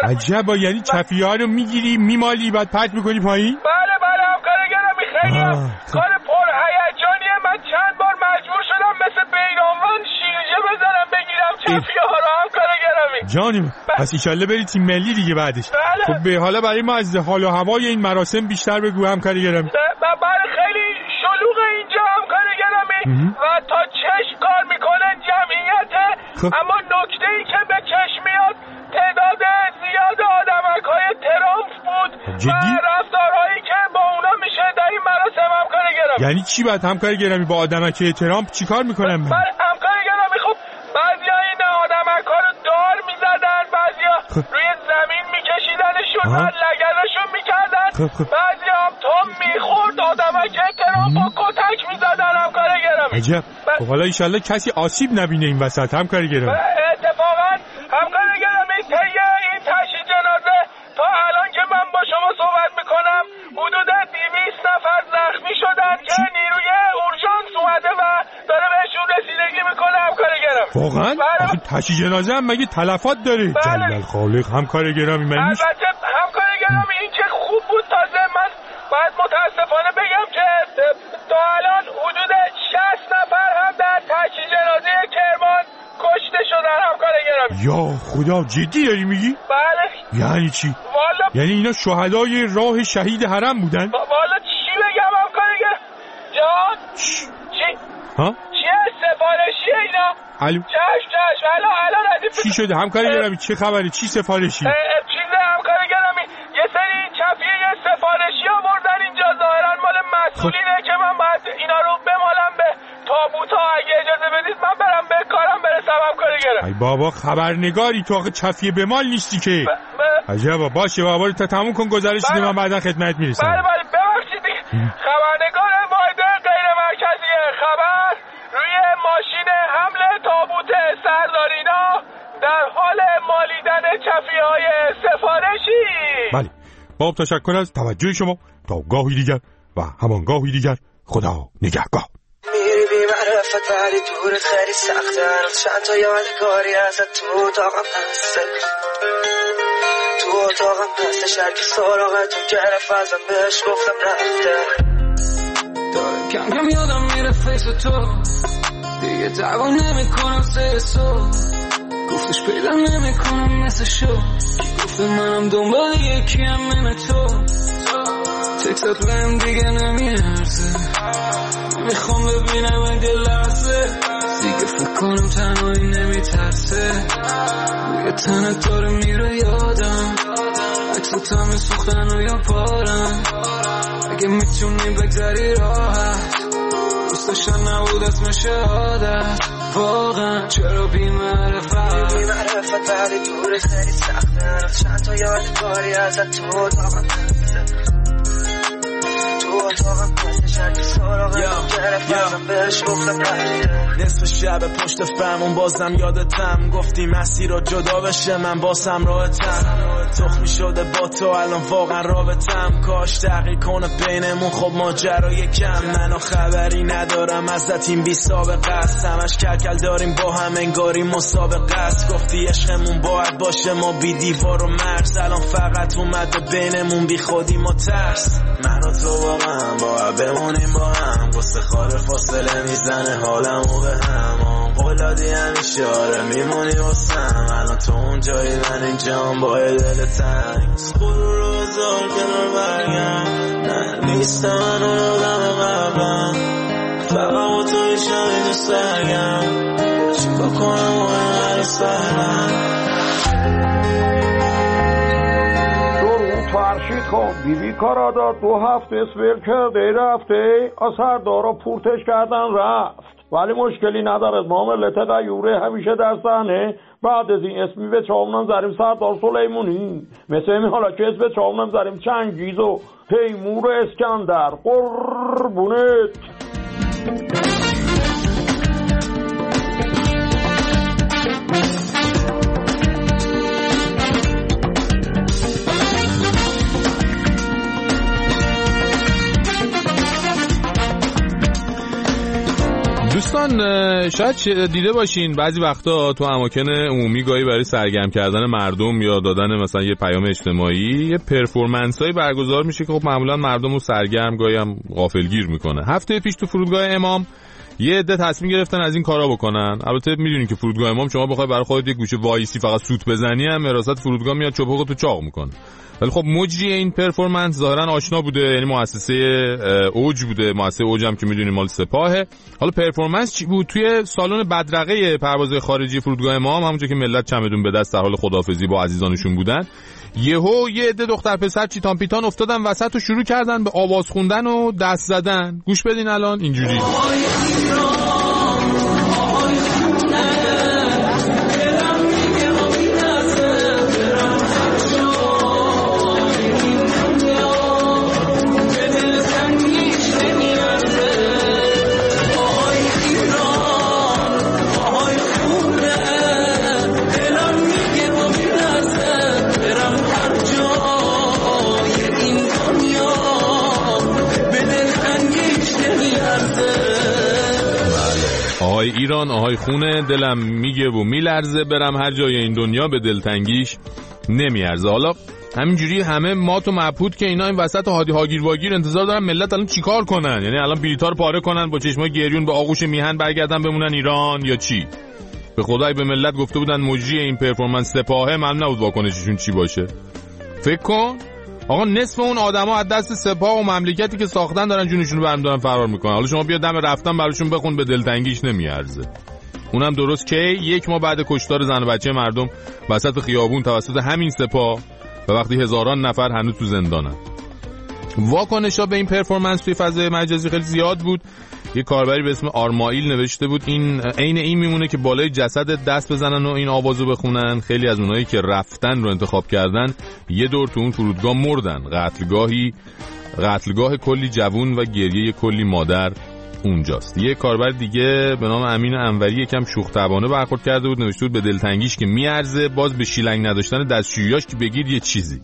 عجبا، یعنی چفیه ها رو میگیری میمالی بعد پرت میکنی پایین؟ بله همکار گرامی، خیلی کار پرهیجانیه. من چند بار مجبور شدم مثل بیرانوان شیرجه بزنم بگیرم چفیه ها رو همکار گرامی. جانیم، پس ایشالله بری تیم ملی دیگه بعدش. خب به حالا برای ما از حال و هوای این مراسم بیشتر بگو همکار گرامی. بله خیلی شلوغ اینجا همکار گرامی و تا چشم کار میکنه جمعیته. اما نکته ای که به چشم میاد تعداد زیاد آدمک‌های ترامپ بود و رفتارهایی که با اونا میشه در این مراسم همکار گرامی. یعنی چی بعد همکار گرامی با آدمک‌های ترامپ چیکار میکنن؟ همکار گرامی خب بعضیا این آدمک‌ها رو دار میزدن، بعضیا روی زمین میکشیدنشون و لگدشون میکردن، بعضیا هم تام میخورد آدمک ترامپ و کتک میزدن همکار گرامی. عجب. خب حالا ایشالله کسی آسیب نبینه این وسط همکار گرامی. اتفاقا همکار گرامی طی این تشییع جنازه تا الان که من با شما صحبت میکنم حدود 200 نفر زخمی شدن که نیروی اورژانس اومده و داره بهشون رسیدگی میکنه همکار گرامی. واقعا؟ آخه تشییع جنازه هم مگه تلفات داره؟ جلال خالق همکار گرامی. من البته همکار گرامی این که خوب بود. تازه من باید متاسفانه بگم که تا الان حدود 60 نفر هم در تشییع جنازه کرمان کشته شدن همکار گرامی. یا خدا، جدی داری میگی؟ بله. یعنی چی؟ والا یعنی اینا شهدای راه شهید حرم بودن؟ والا چی بگم همکار گرامی؟ جان چی؟ ها؟ چیه سفارشیه اینا؟ الو چشم الان از چی شده همکار گرامی؟ چه خبره؟ چی سفارشی؟ چیزه همکار گرامی، یه سری چفیه یه سفارشی آوردن اینجا، ظاهرا مال مسئولینه که من باید اینا رو بمالم به تابوتا. اگه اجازه بدید من برم به کارم برسم همکار گرامی. ای بابا خبرنگاری تو، آخه چفیه بمال نیستی که. عجبا. باشه بابا رو تا تموم کن، گزارش بده من بعدا خدمت میرسم. بله ببخشید خبرنگار واحد غیر مرکزی خبر روی ماشین حمل تابوت سردارینا در حال مالیدن چفیه‌های سفارشی. بله باب، تشکر از توجه شما. تا گاهی دیگر و همان گاهی دیگر، خدا نگهدار. میری بی معرفت ولی دورت خیلی سخته، هنوز چند تا یادگاری ازت تو اتاقم هسته، تو اتاقم هستش. هرکی سراغتون گرفت ازم بهش گفتم رفته. داره کم کم یادم میره فیس تو، دیگه دعوا نمیکنم سه گفتش پیدا نمیکنم مثل شو، گفته منم دنبال یکی هم من تو. تکسات بهم دیگه نمیارزه، میخوام ببینم این دل لحظه، دیگه فکر کنم تنهایی نمیترسه. روی تنت داره میره یادم، عکسات همه سوختن و یا پارن. اگه میتونی بگذری راحت، دوست داشتن نبود اسمش عادت. واقعا چرا بی معرفت ولی دور خیلی سخته، هنوز چند تا یادگاری ازت تو اتاقم هسته، تو اتاقم هستش. هرکی سراغم گرفت ازم بهش گفتم رفته. نصف شب پشت فرمون بازم یادتم، گفتی مسیر رو جدا بشه من باسم راحتم. تخمی شده با تو الان واقعا رابطم، کاش تغییر کنه بینمون خب ماجرای کم. منو خبری ندارم ازت این بی سابقه است، همش کلکل داریم با هم انگاری مسابقه است. گفتی عشقمون باید باشه ما بی دیوار و مرز، الان فقط اومده بینمون بی خودی ما ترس. من و تو واقعا باید بمونیم با هم، واسه خاله فاصله میزنه حالمو به هم. قولادی همیشه آره میمونی واسم، الان تو اون جایی من اینجام با دل تنگ. خود رو بذار کنار برگم، نه نیستم من اون آدم قبلم، فقط با تو ایشان اینجا سرگم، چیکار کنم و اینقدر سهلم. فرشید کن بیبی کارادا 2 هفته اسپیل کرده رفته، اثر دارا پورتش کردن رفت، ولی مشکلی نداره. معاملت غیوره همیشه دستانه. بعد از این اسمی به چاونم زریم سردار سلیمونی، مثل این حالا که اسم به چاونم زریم چنگیز و تیمور اسکندر. قربونت. دوستان شاید دیده باشین بعضی وقتا تو اماکن عمومی گاهی برای سرگرم کردن مردم یا دادن مثلا یه پیام اجتماعی یه پرفورمنسایی برگزار میشه که خب معمولا مردم رو سرگرم گاهی هم غافلگیر میکنه. هفته پیش تو فرودگاه امام یه عده تصمیم گرفتن از این کارا بکنن. البته میدونین که فرودگاه امام شما بخوای برای خودت یه گوشه وایسی فقط سوت بزنی هم حراست فرودگاه میاد چپقتو چاق میکنه. ولی خب مجری این پرفورمنس ظاهرا آشنا بوده، یعنی مؤسسه اوج بوده. مؤسسه اوج هم که میدونیم مال سپاهه. حالا پرفورمنس چی بود؟ توی سالن بدرقه پروازهای خارجی فرودگاه امام، همونجا که ملت چمدون به دست در حال خداحافظی با عزیزانشون بودن، یهو یه عده دختر پسر چیتان پیتان افتادن وسط و شروع کردن به آواز خوندن و دست زدن. گوش بدین الان اینجوری. آهای ایران، آهای خونه، دلم میگه و میلرزه، برم هر جای این دنیا به دلتنگیش نمیارزه. حالا همینجوری همه مات و مبهوت که اینا این وسط هادی هاگیر واگیر انتظار دارن ملت الان چیکار کنن؟ یعنی الان بلیطا رو پاره کنن با چشمای گریون به آغوش میهن برگردن بمونن ایران یا چی؟ به خدای به ملت گفته بودن مجری این پرفورمنس سپاهه، معلوم نبود واکنششون چی باشه. فکر کن آقا نصف اون آدما از دست سپاه و مملکتی که ساختن دارن جونشون رو برمی دارن فرار میکنن. حالا شما بیا دم رفتن براشون بخون به دلتنگیش نمیارزه. اونم درست که 1 ماه بعد کشتار زن و بچه مردم وسط خیابون توسط همین سپاه و وقتی هزاران نفر هنوز تو زندانن. واکنشا به این پرفورمنس توی فضای مجازی خیلی زیاد بود. یه کاربری به اسم آرمایل نوشته بود این عین این میمونه که بالای جسد دست بزنن و این آوازو بخونن. خیلی از اونایی که رفتن رو انتخاب کردن یه دور تو اون فرودگاه مردن. قتلگاه کلی جوون و گریه کلی مادر اونجاست. یه کاربر دیگه به نام امین انوری یکم شوخ طبعانه برخورد کرده بود، نوشته بود به دلتنگیش که میارزه، باز به شیلنگ نداشتن دستشوییاش که بگید یه چیزی.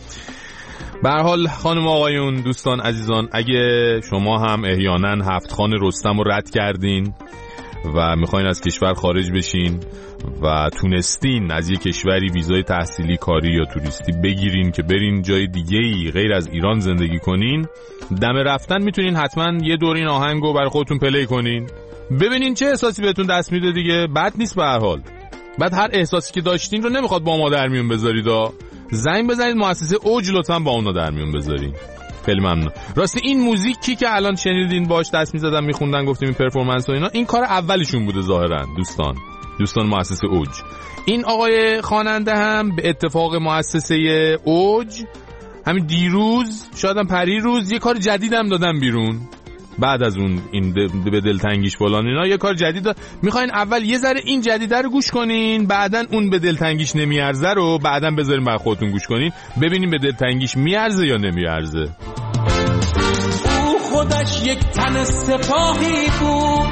به هر حال خانم آقایون دوستان عزیزان، اگه شما هم احیانا 7 خان رستم رو رد کردین و میخواین از کشور خارج بشین و تونستین از یک کشوری ویزای تحصیلی، کاری یا توریستی بگیرین که برین جای دیگه‌ای غیر از ایران زندگی کنین، دم رفتن میتونین حتما یه دور این آهنگو برای خودتون پلی کنین، ببینین چه احساسی بهتون دست میده دیگه. بد نیست به هر حال. بعد هر احساسی که داشتین رو نمیخواد با ما در میون بذارید. زنگ بزنید مؤسسه اوج لطفا با اونا در میون بذارین. خیلی ممنون. راستی این موزیکی که الان شنیدین باش دست میزدن میخوندن گفتیم این پرفورمنس و اینا، این کار اولیشون بوده ظاهرا دوستان مؤسسه اوج. این آقای خواننده هم به اتفاق مؤسسه اوج همین دیروز شاید هم پریروز یه کار جدید هم دادن بیرون. بعد از اون این به دلتنگیش فلان اینا یه کار جدید داد. میخواین اول یه ذره این جدیده رو گوش کنین، بعدن اون به دلتنگیش نمیارزه رو بعدن بذارین برای خودتون گوش کنین، ببینین به دلتنگیش میارزه یا نمیارزه. او خودش یک تن سپاهی بود،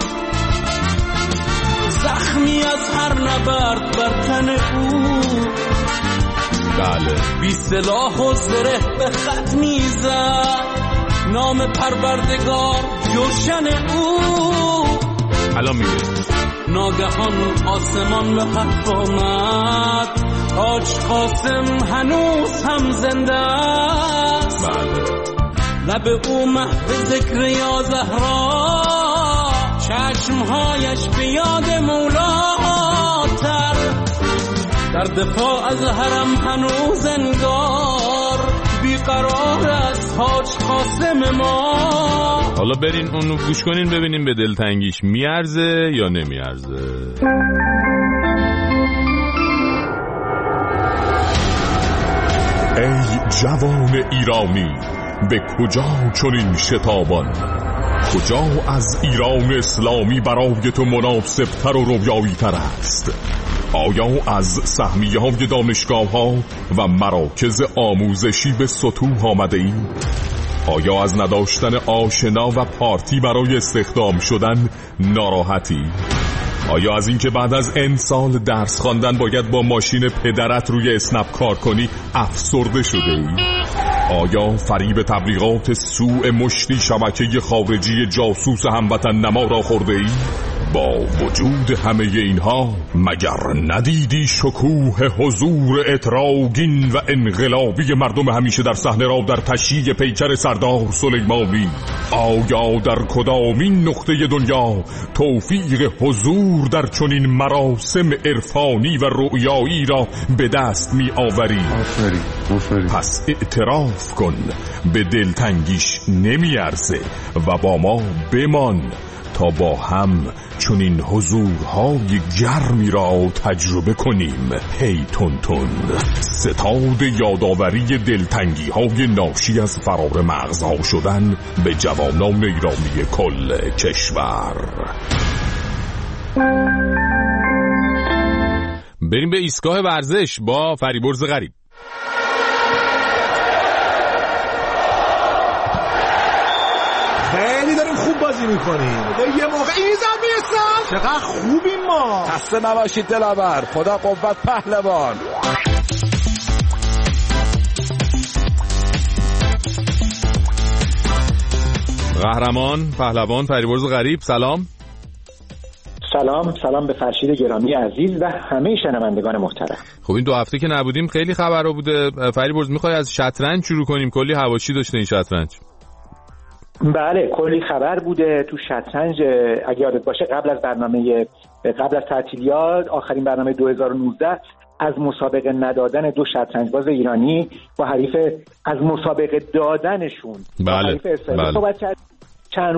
زخمی از هر نبرد بر تن او. بله. بی سلاح و زره به خط میزد، نام پروردگار جوشن او. الان میگه ناگهان آسمان به حرف آمد، حاج قاسم هنوز هم زنده است. بله. لب او محو ذکر یا زهرا، چشمهایش به یاد مولاتر. در دفاع از حرم هنوز انگار بیقرار است حاج قاسم ما. حالا برین اونو گوش کنین ببینین به دلتنگیش میارزه یا نمیارزه. ای جوان ایرانی، به کجا چنین شتابان؟ کجا از ایران اسلامی برای تو مناسب‌تر و رویایی‌تر است؟ آیا از سهمیه‌های دانشگاه‌ها و مراکز آموزشی به سطوح آمده ای؟ آیا از نداشتن آشنا و پارتی برای استخدام شدن ناراحتی؟ آیا از اینکه بعد از n سال درس خواندن باید با ماشین پدرت روی اسنپ کار کنی افسرده شده ای؟ آیا فریب تبلیغات سوء مشتی شبکه خارجی جاسوس هموطن نما را خورده ای؟ با وجود همه اینها مگر ندیدی شکوه حضور اتراگین و انقلابی مردم همیشه در صحنه را در تشییع پیکر سردار سلیمانی؟ آیا در کدامین نقطه دنیا توفیق حضور در چنین مراسم عرفانی و رؤیایی را به دست می آوری؟ پس اعتراف کن به دلتنگیش نمی ارزه و با ما بمان تا با هم چنین حضورهای گرمی را تجربه کنیم. هی تون تون، ستاد یادآوری دلتنگی های ناشی از فرار مغزها شدن به جوانان ایرانی کل کشور. بریم به ایستگاه ورزش با فریبرز غریب. خیلی داریم خوب بازی میکنیم. یه موقع این زن میرسم چقدر خوبیم ما. خسته نباشید دلاور، خدا قوت پهلوان. قهرمان پهلوان فریبرز غریب، سلام. سلام به فرشید گرامی عزیز و همه شنوندگان محترم. خب این 2 هفته که نبودیم خیلی خبرها بوده. فریبرز میخوای از شطرنج شروع کنیم؟ کلی حواشی داشته این شطرنج. بله کلی خبر بوده تو شطرنج. اگه یادت باشه قبل از تعطیلیات آخرین برنامه 2019 از مسابقه ندادن 2 شطرنجباز ایرانی با حریف از مسابقه دادنشون بله. صحبت کرد. چند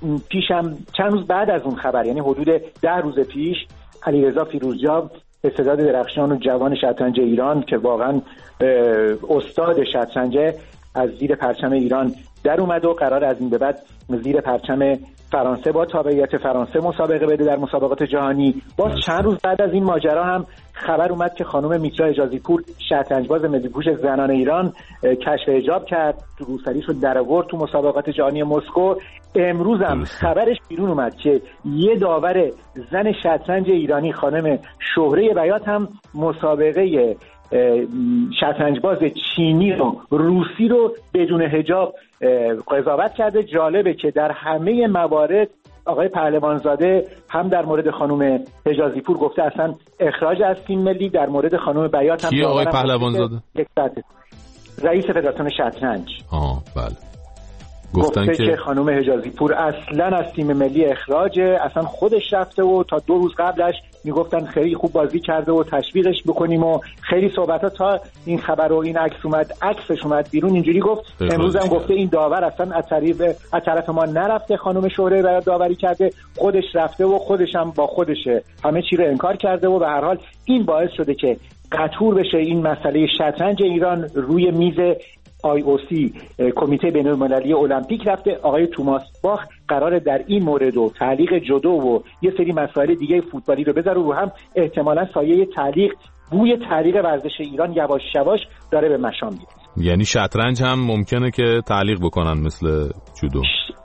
روز بعد از اون خبر، یعنی حدود 10 روز پیش، علیرضا فیروزجان استعداد درخشان و جوان شطرنج ایران که واقعا استاد شطرنج از زیر پرچم ایران در اومد و قرار از این به بعد زیر پرچم فرانسه با تابعیت فرانسه مسابقه بده در مسابقات جهانی. باز چند روز بعد از این ماجرا هم خبر اومد که خانم میترا حجازی پور شطرنجباز ملی‌پوش زنان ایران کشف حجاب کرد، تو روسریش رو در آورد تو مسابقات جهانی مسکو. امروز هم خبرش بیرون اومد که یه داور زن شطرنج ایرانی خانم شهره بیات هم مسابقه شطرنجباز چینی و روسی رو بدون حجاب قضاوت کرده. جالبه که در همه موارد آقای پهلوانزاده هم در مورد خانم حجازی پور گفته اصلا اخراج از تیم ملی، در مورد خانم بیات هم کی آقای پهلوانزاده؟ رئیس فدراسیون شطرنج. بله. گفته که خانم حجازی پور اصلا از تیم ملی اخراجه، اصلا خودش رفته و تا 2 روز قبلش میگفتن خیلی خوب بازی کرده و تشویقش بکنیم و خیلی صحبت‌ها تا این خبر و این عکسش اومد بیرون اینجوری گفت. امروز هم گفته این داور اصلا از طرف ما نرفته، خانم شهره برای داوری کرده، خودش رفته و خودش هم با خودشه همه چی رو انکار کرده و به هر حال این باعث شده که قطور بشه این مسئله شطرنج ایران روی میز IOC کمیته بین‌المللی المپیک رفته. آقای توماس باخ قراره در این مورد و تعلیق جودو و یه سری مسائل دیگه فوتبالی رو بذاره رو هم، احتمالاً سایه بوی تعلیق ورزش ایران یواش یواش داره به مشام میره. یعنی شطرنج هم ممکنه که تعلیق بکنن مثل جودو؟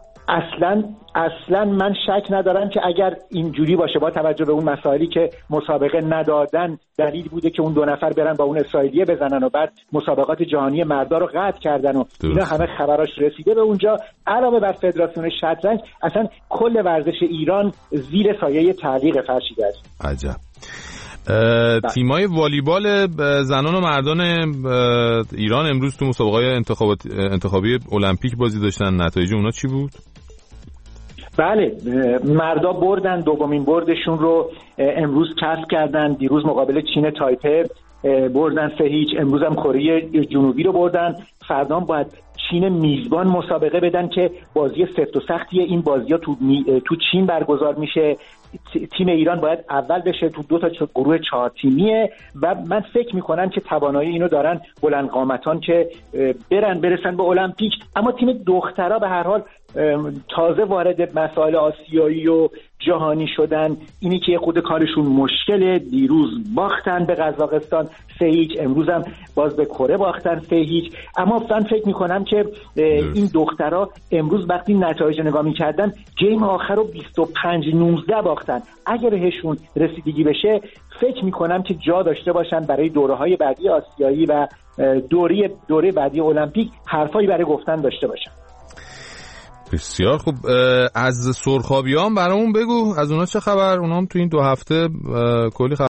اصلا من شک ندارم که اگر اینجوری باشه با توجه به اون مسائلی که مسابقه ندادن دلیل بوده که اون 2 نفر برن با اون اسرائیلیه بزنن و بعد مسابقات جهانی مردا رو قطع کردن و اینا همه خبراش رسیده به اونجا. علاوه بر فدراسیون شطرنج اصلا کل ورزش ایران زیر سایه تعلیق فرشیده است. عجب. تیمای والیبال زنان و مردان ایران امروز تو مسابقات انتخابی المپیک بازی داشتن. نتایج اونا چی بود؟ بله مردا بردن، دومین بردشون رو امروز کسب کردن. دیروز مقابل چین تایپه بردن 3-0. امروز هم کره جنوبی رو بردن. فردا باید چین میزبان مسابقه بدن که بازی سفت و سختیه. این بازی‌ها تو چین برگزار میشه. تیم ایران باید اول بشه تو 2 تا گروه 4 تیمیه و من فکر میکنم که توانایی اینو دارن بلند قامتان که برسن به المپیک. اما تیم دخترها به هر حال تازه وارد مسائل آسیایی و جهانی شدن، اینی که خود کارشون مشکله. دیروز باختن به قزاقستان 3-0، امروز هم باز به کره باختن 3-0. اما من فکر میکنم که این دخترها امروز وقتی نتایج نگاه میکردن گیم آخر رو 25-19 باختن. اگر بهشون رسیدگی بشه فکر میکنم که جا داشته باشن برای دوره‌های بعدی آسیایی و دوره بعدی المپیک حرفایی برای گفتن داشته باشن. بسیار خوب. از سرخابیان برامون بگو، از اونا چه خبر؟ اونا هم تو این 2 هفته کلی